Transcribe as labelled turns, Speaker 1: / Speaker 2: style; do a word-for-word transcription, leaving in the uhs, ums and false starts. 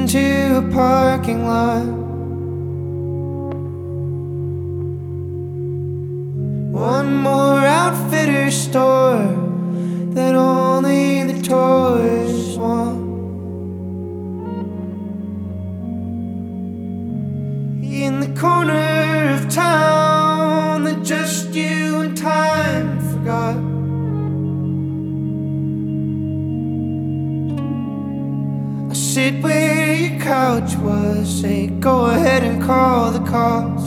Speaker 1: into a parking lot. One more outfitter store that only the tourists want. In the corner of town that just you and time forgot. I sit where your couch was, say go ahead and call the cops.